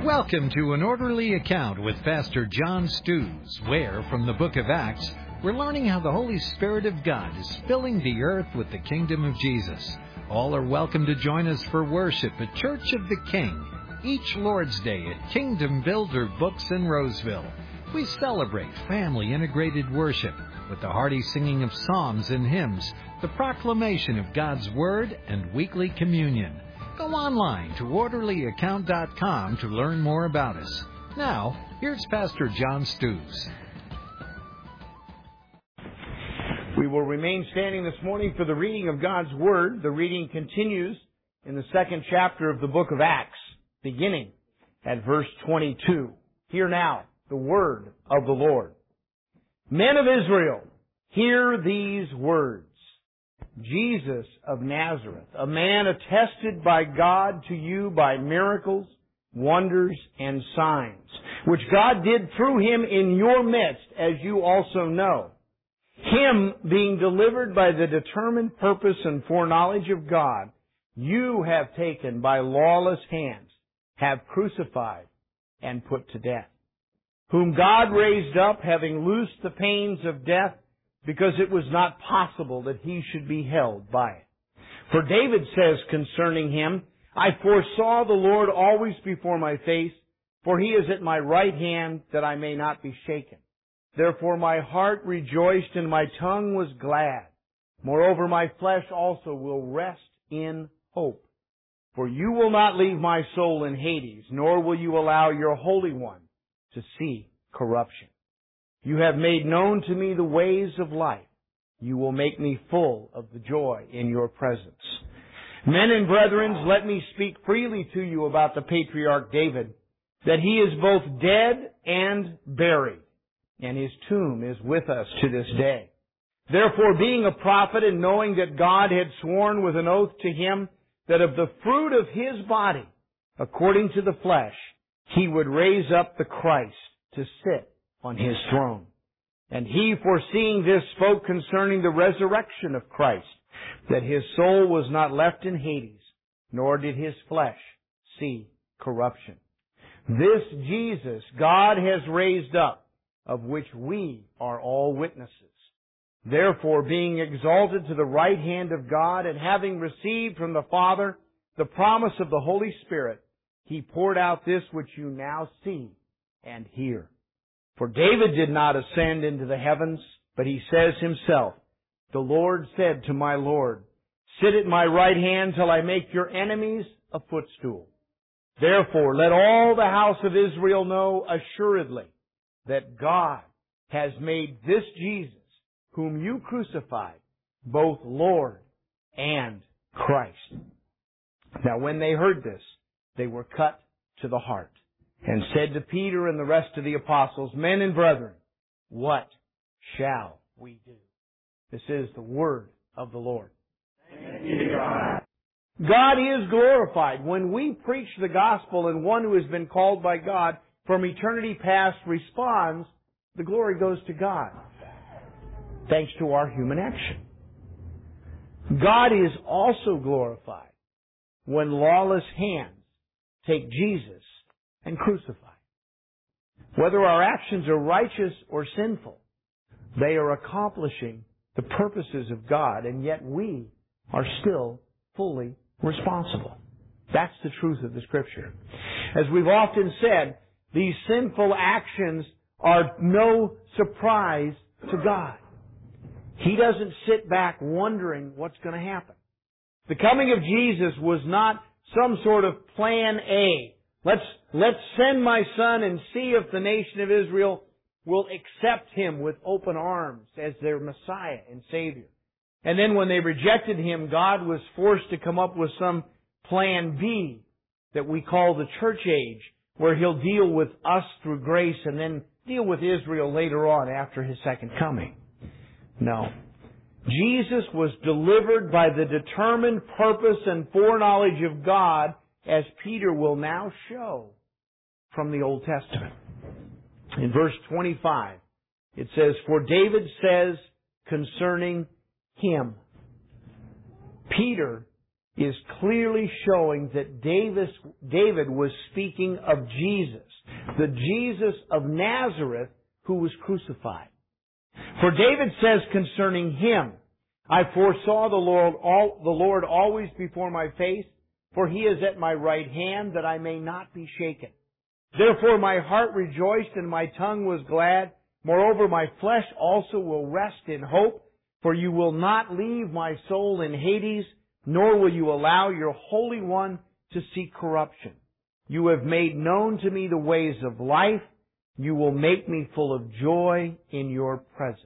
Welcome to An Orderly Account with Pastor John Stews, where, from the book of Acts, we're learning how the Holy Spirit of God is filling the earth with the kingdom of Jesus. All are welcome to join us for worship at Church of the King, each Lord's Day at Kingdom Builder Books in Roseville. We celebrate family-integrated worship with the hearty singing of psalms and hymns, the proclamation of God's Word, and weekly communion. Go online to orderlyaccount.com to learn more about us. Now, here's Pastor John Stews. We will remain standing this morning for the reading of God's Word. The reading continues in the second chapter of the book of Acts, beginning at verse 22. Hear now the word of the Lord. Men of Israel, hear these words. Jesus of Nazareth, a man attested by God to you by miracles, wonders, and signs, which God did through him in your midst, as you also know. Him being delivered by the determined purpose and foreknowledge of God, you have taken by lawless hands, have crucified and put to death, whom God raised up, having loosed the pains of death, because it was not possible that he should be held by it. For David says concerning him, I foresaw the Lord always before my face, for he is at my right hand, that I may not be shaken. Therefore my heart rejoiced and my tongue was glad. Moreover, my flesh also will rest in hope. For you will not leave my soul in Hades, nor will you allow your Holy One to see corruption. You have made known to me the ways of life. You will make me full of the joy in your presence. Men and brethren, let me speak freely to you about the patriarch David, that he is both dead and buried, and his tomb is with us to this day. Therefore, being a prophet and knowing that God had sworn with an oath to him that of the fruit of his body, according to the flesh, he would raise up the Christ to sit on his throne. And he, foreseeing this, spoke concerning the resurrection of Christ, that his soul was not left in Hades, nor did his flesh see corruption. This Jesus God has raised up, of which we are all witnesses. Therefore, being exalted to the right hand of God, and having received from the Father the promise of the Holy Spirit, he poured out this which you now see and hear. For David did not ascend into the heavens, but he says himself, the Lord said to my Lord, sit at my right hand till I make your enemies a footstool. Therefore, let all the house of Israel know assuredly that God has made this Jesus, whom you crucified, both Lord and Christ. Now when they heard this, they were cut to the heart, and said to Peter and the rest of the apostles, men and brethren, what shall we do? This is the word of the Lord. Thanks be to God. God is glorified when we preach the gospel and one who has been called by God from eternity past responds, the glory goes to God, thanks to our human action. God is also glorified when lawless hands take Jesus and crucify. Whether our actions are righteous or sinful, they are accomplishing the purposes of God, and yet we are still fully responsible. That's the truth of the Scripture. As we've often said, these sinful actions are no surprise to God. He doesn't sit back wondering what's going to happen. The coming of Jesus was not some sort of plan A. Let's send my son and see if the nation of Israel will accept him with open arms as their Messiah and Savior. And then when they rejected him, God was forced to come up with some plan B that we call the church age, where he'll deal with us through grace and then deal with Israel later on after his second coming. No. Jesus was delivered by the determined purpose and foreknowledge of God, as Peter will now show from the Old Testament. In verse 25, it says, for David says concerning him. Peter is clearly showing that David was speaking of Jesus, the Jesus of Nazareth who was crucified. For David says concerning him, I foresaw the Lord always before my face, for he is at my right hand, that I may not be shaken. Therefore my heart rejoiced and my tongue was glad. Moreover, my flesh also will rest in hope, for you will not leave my soul in Hades, nor will you allow your Holy One to see corruption. You have made known to me the ways of life. You will make me full of joy in your presence.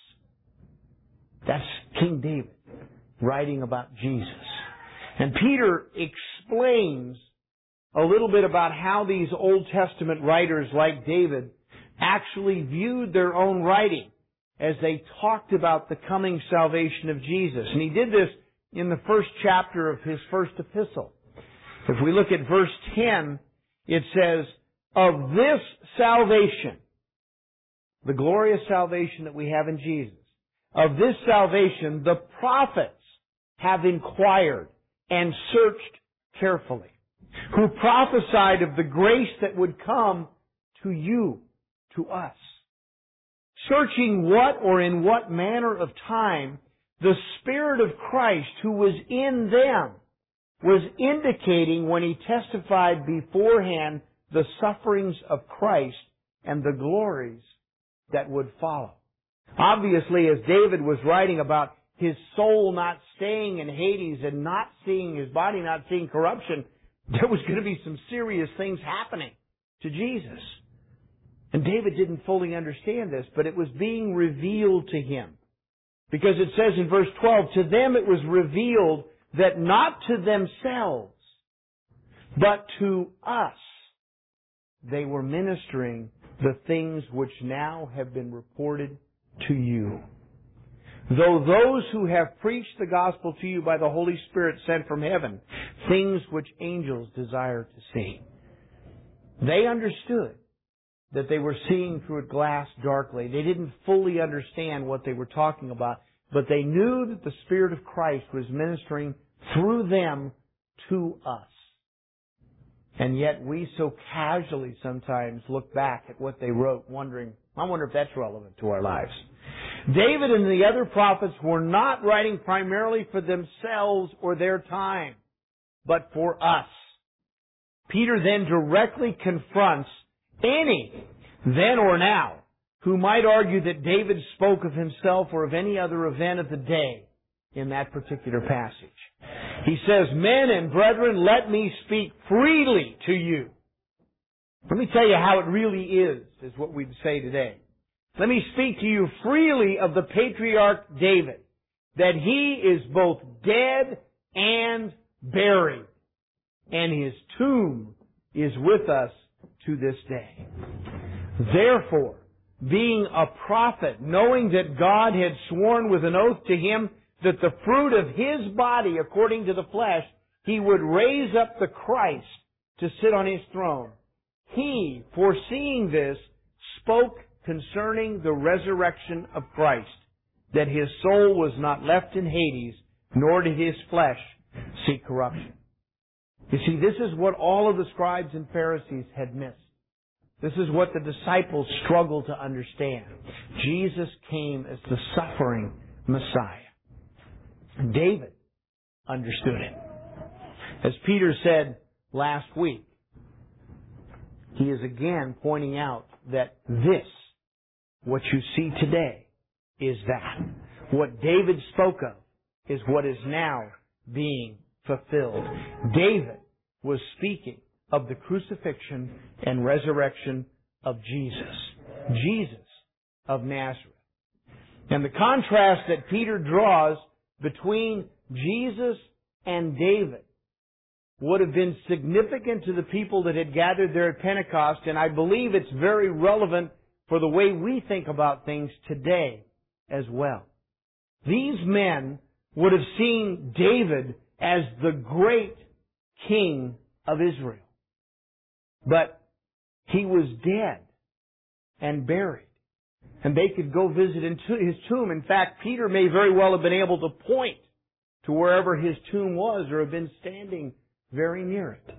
That's King David writing about Jesus. And Peter explains a little bit about how these Old Testament writers like David actually viewed their own writing as they talked about the coming salvation of Jesus. And he did this in the first chapter of his first epistle. If we look at verse 10, it says, of this salvation, the glorious salvation that we have in Jesus, of this salvation the prophets have inquired and searched carefully, who prophesied of the grace that would come to you, to us, searching what or in what manner of time the Spirit of Christ who was in them was indicating when he testified beforehand the sufferings of Christ and the glories that would follow. Obviously, as David was writing about his soul not staying in Hades and not seeing his body, not seeing corruption, there was going to be some serious things happening to Jesus. And David didn't fully understand this, but it was being revealed to him. Because it says in verse 12, to them it was revealed that not to themselves, but to us, they were ministering the things which now have been reported to you. Though those who have preached the gospel to you by the Holy Spirit sent from heaven, things which angels desire to see. They understood that they were seeing through a glass darkly. They didn't fully understand what they were talking about, but they knew that the Spirit of Christ was ministering through them to us. And yet we so casually sometimes look back at what they wrote, wondering, I wonder if that's relevant to our lives. David and the other prophets were not writing primarily for themselves or their time, but for us. Peter then directly confronts any, then or now, who might argue that David spoke of himself or of any other event of the day in that particular passage. He says, men and brethren, let me speak freely to you. Let me tell you how it really is what we'd say today. Let me speak to you freely of the patriarch David, that he is both dead and buried, and his tomb is with us to this day. Therefore, being a prophet, knowing that God had sworn with an oath to him that the fruit of his body, according to the flesh, he would raise up the Christ to sit on his throne, he, foreseeing this, spoke concerning the resurrection of Christ, that his soul was not left in Hades, nor did his flesh see corruption. You see, this is what all of the scribes and Pharisees had missed. This is what the disciples struggled to understand. Jesus came as the suffering Messiah. David understood it. As Peter said last week, he is again pointing out that this, what you see today, is that. What David spoke of is what is now being fulfilled. David was speaking of the crucifixion and resurrection of Jesus. Jesus of Nazareth. And the contrast that Peter draws between Jesus and David would have been significant to the people that had gathered there at Pentecost, and I believe it's very relevant for the way we think about things today as well. These men would have seen David as the great king of Israel. But he was dead and buried. And they could go visit his tomb. In fact, Peter may very well have been able to point to wherever His tomb was or have been standing very near it.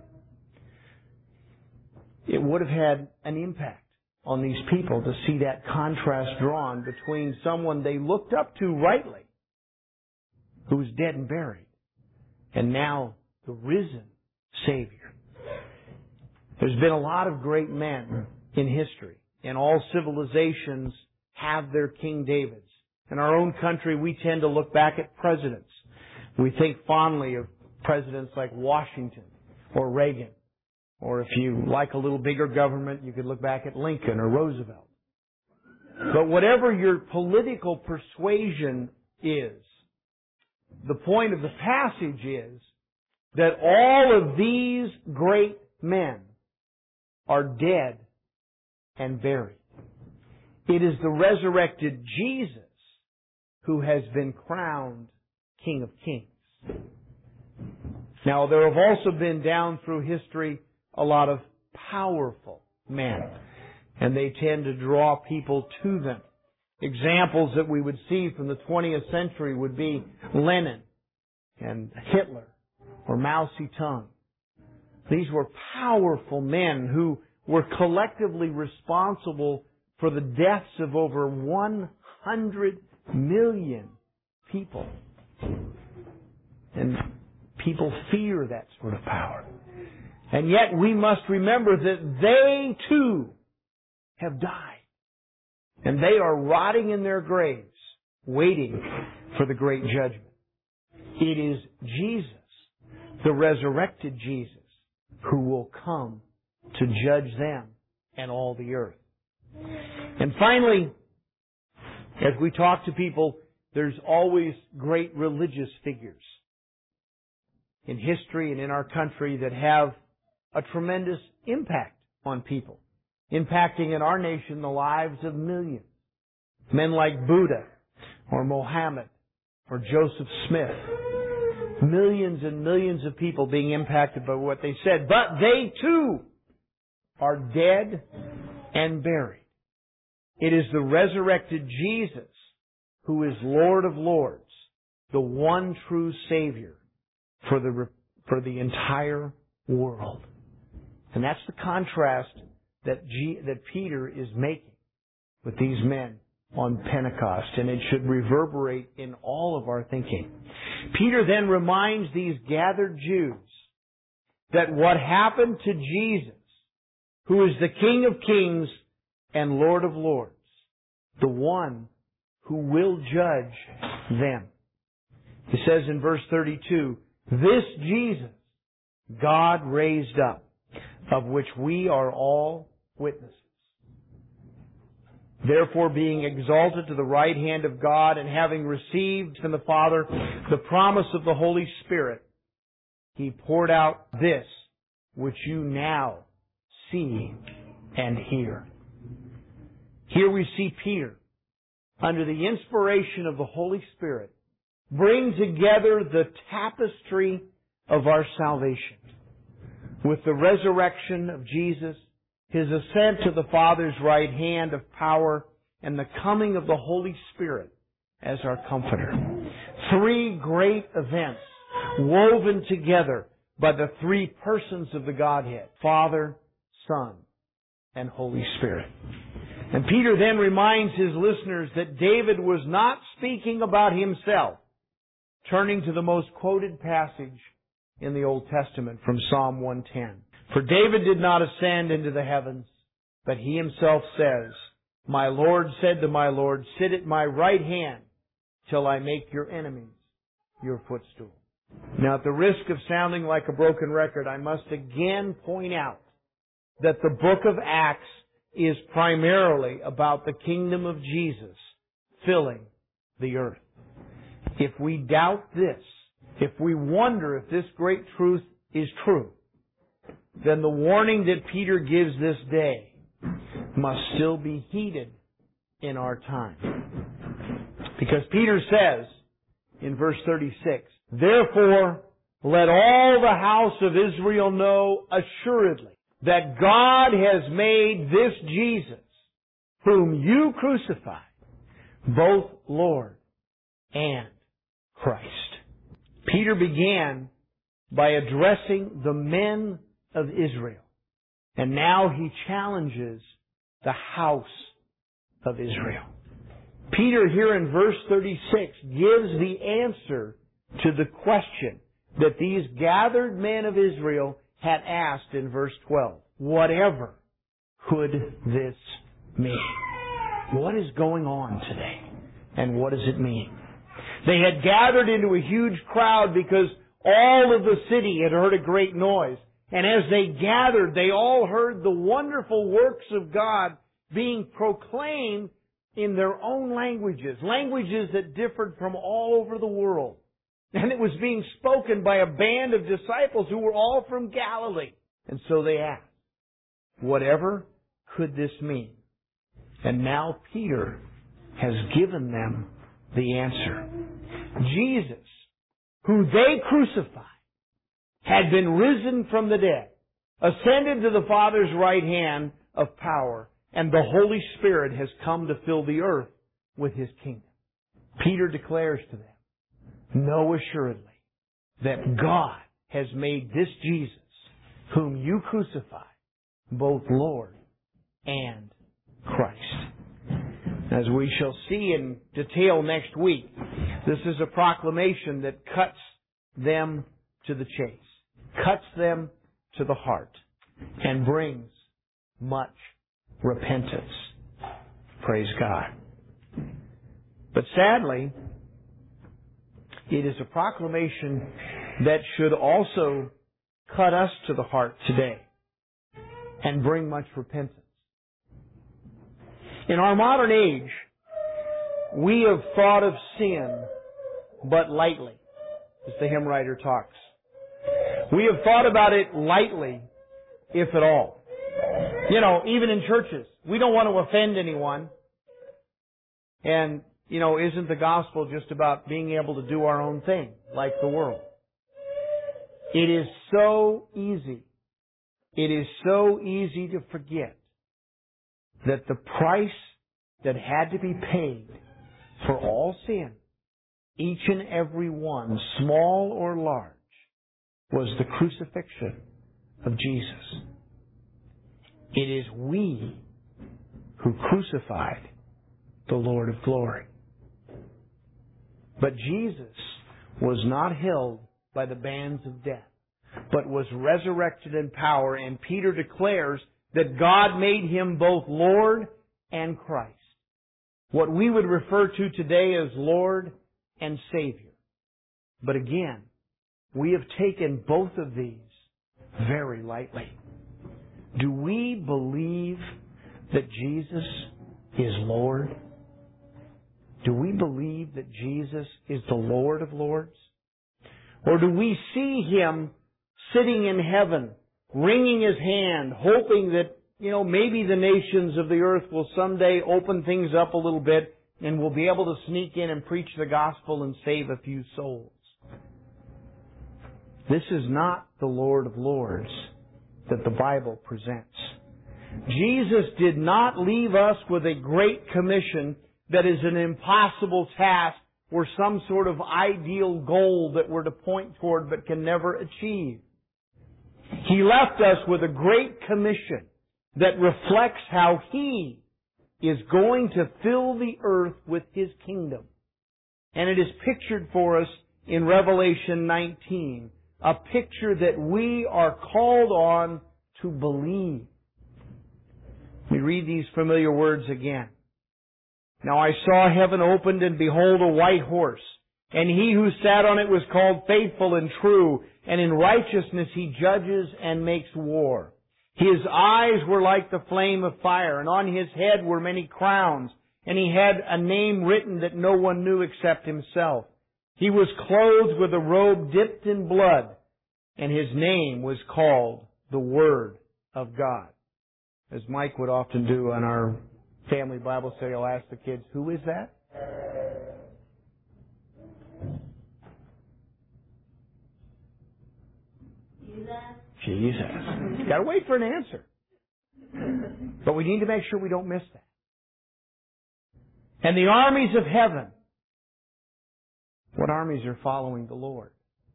It would have had an impact on these people to see that contrast drawn between someone they looked up to rightly, who was dead and buried, and now the risen Savior. There's been a lot of great men in history, and all civilizations have their King Davids. In our own country, we tend to look back at presidents. We think fondly of presidents like Washington or Reagan. Or if you like a little bigger government, you could look back at Lincoln or Roosevelt. But whatever your political persuasion is, the point of the passage is that all of these great men are dead and buried. It is the resurrected Jesus who has been crowned King of Kings. Now, there have also been down through history a lot of powerful men, and they tend to draw people to them. Examples that we would see from the 20th century would be Lenin and Hitler or Mao Zedong. These were powerful men who were collectively responsible for the deaths of over 100 million people. And people fear that sort of power. And yet we must remember that they too have died. And they are rotting in their graves, waiting for the great judgment. It is Jesus, the resurrected Jesus, who will come to judge them and all the earth. And finally, as we talk to people, there's always great religious figures in history and in our country that have a tremendous impact on people, impacting in our nation the lives of millions. Men like Buddha or Mohammed or Joseph Smith. Millions and millions of people being impacted by what they said. But they too are dead and buried. It is the resurrected Jesus who is Lord of Lords, the one true Savior for the entire world. And that's the contrast that Peter is making with these men on Pentecost, and it should reverberate in all of our thinking. Peter then reminds these gathered Jews that what happened to Jesus, who is the King of Kings and Lord of Lords, the one who will judge them. He says in verse 32, "This Jesus God raised up, of which we are all witnesses. Therefore, being exalted to the right hand of God, and having received from the Father the promise of the Holy Spirit, He poured out this which you now see and hear." Here we see Peter, under the inspiration of the Holy Spirit, bring together the tapestry of our salvation with the resurrection of Jesus, His ascent to the Father's right hand of power, and the coming of the Holy Spirit as our Comforter. Three great events woven together by the three persons of the Godhead: Father, Son, and Holy Spirit. And Peter then reminds his listeners that David was not speaking about himself, turning to the most quoted passage in the Old Testament from Psalm 110. "For David did not ascend into the heavens, but he himself says, 'My Lord said to my Lord, sit at my right hand till I make your enemies your footstool.'" Now, at the risk of sounding like a broken record, I must again point out that the book of Acts is primarily about the kingdom of Jesus filling the earth. If we doubt this, if we wonder if this great truth is true, then the warning that Peter gives this day must still be heeded in our time. Because Peter says in verse 36, "Therefore, let all the house of Israel know assuredly that God has made this Jesus, whom you crucified, both Lord and Christ." Peter began by addressing the men of Israel. And now he challenges the house of Israel. Peter here in verse 36 gives the answer to the question that these gathered men of Israel had asked in verse 12. Whatever could this mean? What is going on today? And what does it mean? They had gathered into a huge crowd because all of the city had heard a great noise. And as they gathered, they all heard the wonderful works of God being proclaimed in their own languages, languages that differed from all over the world. And it was being spoken by a band of disciples who were all from Galilee. And so they asked, whatever could this mean? And now Peter has given them the answer. Jesus, who they crucified, had been risen from the dead, ascended to the Father's right hand of power, and the Holy Spirit has come to fill the earth with His kingdom. Peter declares to them, know assuredly that God has made this Jesus, whom you crucified, both Lord and Christ. As we shall see in detail next week, this is a proclamation that cuts them to the chase, cuts them to the heart, and brings much repentance. Praise God. But sadly, it is a proclamation that should also cut us to the heart today and bring much repentance. In our modern age, we have thought of sin but lightly, as the hymn writer talks. We have thought about it lightly, if at all. You know, even in churches, we don't want to offend anyone. And, you know, isn't the gospel just about being able to do our own thing, like the world? It is so easy. It is so easy to forget that the price that had to be paid for all sin, each and every one, small or large, was the crucifixion of Jesus. It is we who crucified the Lord of glory. But Jesus was not held by the bands of death, but was resurrected in power, and Peter declares that God made Him both Lord and Christ. What we would refer to today as Lord and Savior. But again, we have taken both of these very lightly. Do we believe that Jesus is Lord? Do we believe that Jesus is the Lord of Lords? Or do we see Him sitting in heaven, wringing His hand, hoping that, you know, maybe the nations of the earth will someday open things up a little bit and we'll be able to sneak in and preach the gospel and save a few souls? This is not the Lord of Lords that the Bible presents. Jesus did not leave us with a great commission that is an impossible task or some sort of ideal goal that we're to point toward but can never achieve. He left us with a great commission that reflects how He is going to fill the earth with His kingdom. And it is pictured for us in Revelation 19, a picture that we are called on to believe. We read these familiar words again. Now I saw heaven opened, and behold, a white horse. And He who sat on it was called Faithful and True, and in righteousness He judges and makes war. His eyes were like the flame of fire, and on His head were many crowns, and He had a name written that no one knew except Himself. He was clothed with a robe dipped in blood, and His name was called the Word of God. As Mike would often do on our family Bible study, I'll ask the kids, who is that? Jesus. You've got to wait for an answer. But we need to make sure we don't miss that. And the armies of heaven. What armies are following the Lord?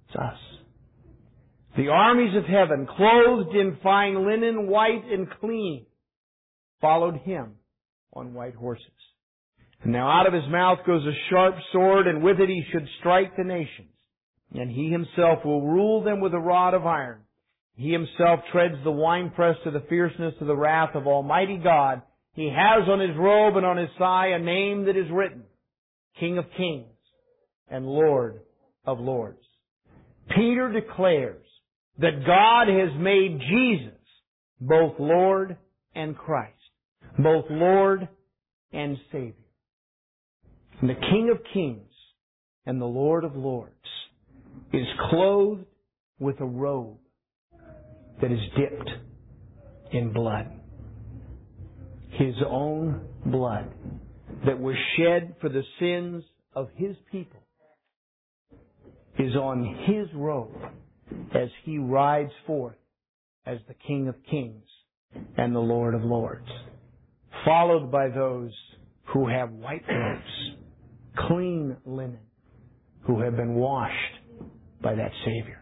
It's us. The armies of heaven, clothed in fine linen, white and clean, followed Him on white horses. And now out of His mouth goes a sharp sword, and with it He should strike the nations. And He Himself will rule them with a rod of iron. He Himself treads the winepress to the fierceness of the wrath of Almighty God. He has on His robe and on His thigh a name that is written, King of Kings and Lord of Lords. Peter declares that God has made Jesus both Lord and Christ, both Lord and Savior. And the King of Kings and the Lord of Lords is clothed with a robe that is dipped in blood. His own blood that was shed for the sins of His people is on His robe as He rides forth as the King of Kings and the Lord of Lords, followed by those who have white robes, clean linen, who have been washed by that Savior.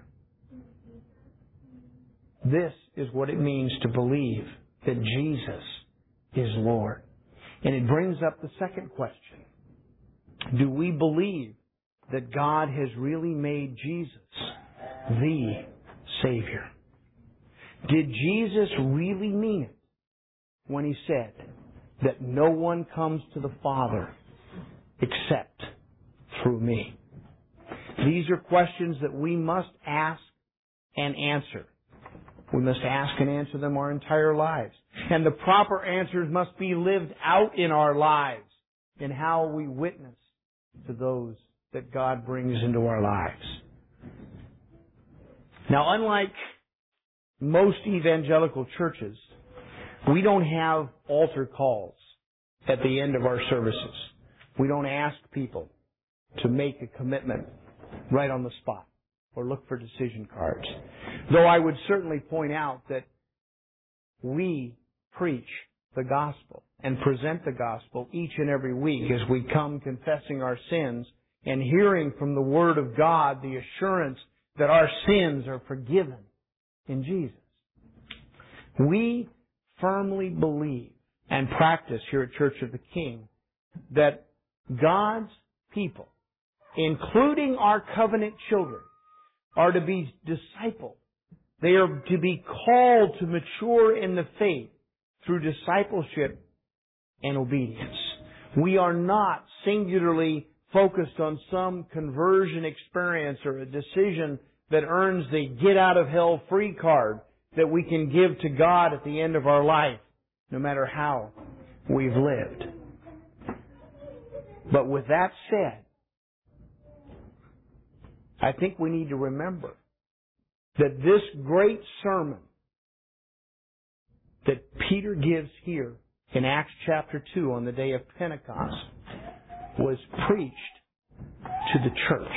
This is what it means to believe that Jesus is Lord. And it brings up the second question. Do we believe that God has really made Jesus the Savior? Did Jesus really mean it when He said that no one comes to the Father except through me? These are questions that we must ask and answer. We must ask and answer them our entire lives. And the proper answers must be lived out in our lives, in how we witness to those that God brings into our lives. Now, unlike most evangelical churches, we don't have altar calls at the end of our services. We don't ask people to make a commitment right on the spot or look for decision cards. Though I would certainly point out that we preach the gospel and present the gospel each and every week as we come confessing our sins and hearing from the Word of God the assurance that our sins are forgiven in Jesus. We firmly believe and practice here at Church of the King that God's people, including our covenant children, are to be discipled. They are to be called to mature in the faith through discipleship and obedience. We are not singularly focused on some conversion experience or a decision that earns the get-out-of-hell-free card that we can give to God at the end of our life, no matter how we've lived. But with that said, I think we need to remember that this great sermon that Peter gives here in Acts chapter 2 on the day of Pentecost was preached to the church.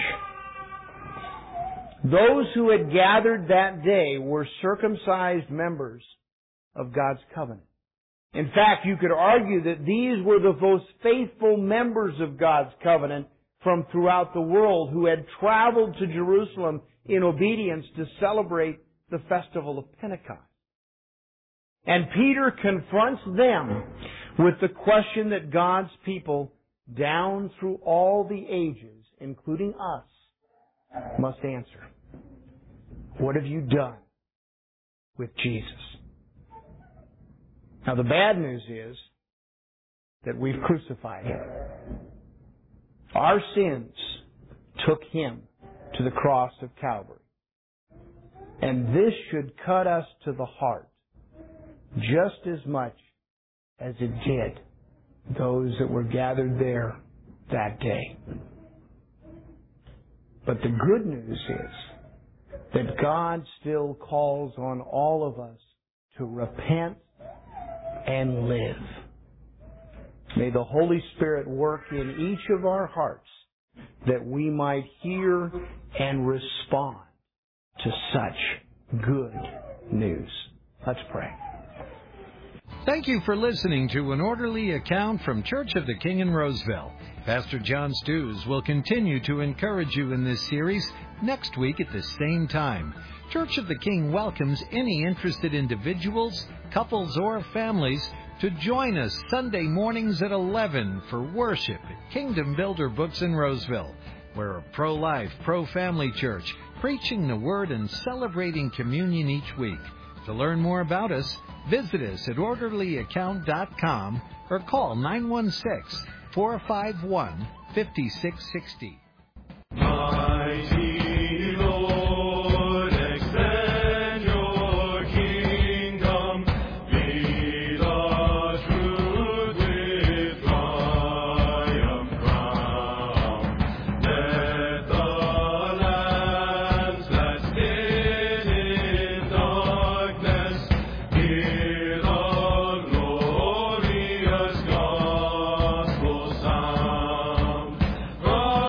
Those who had gathered that day were circumcised members of God's covenant. In fact, you could argue that these were the most faithful members of God's covenant from throughout the world who had traveled to Jerusalem in obedience to celebrate the festival of Pentecost. And Peter confronts them with the question that God's people down through all the ages, including us, must answer. What have you done with Jesus? Now the bad news is that we've crucified Him. Our sins took Him to the cross of Calvary. And this should cut us to the heart just as much as it did those that were gathered there that day. But the good news is that God still calls on all of us to repent and live. May the Holy Spirit work in each of our hearts that we might hear and respond to such good news. Let's pray. Thank you for listening to An Orderly Account from Church of the King in Roseville. Pastor John Stews will continue to encourage you in this series next week at the same time. Church of the King welcomes any interested individuals, couples, or families to join us Sunday mornings at 11 for worship at Kingdom Builder Books in Roseville. We're a pro-life, pro-family church, preaching the Word and celebrating communion each week. To learn more about us, visit us at orderlyaccount.com or call 916-451-5660. Mighty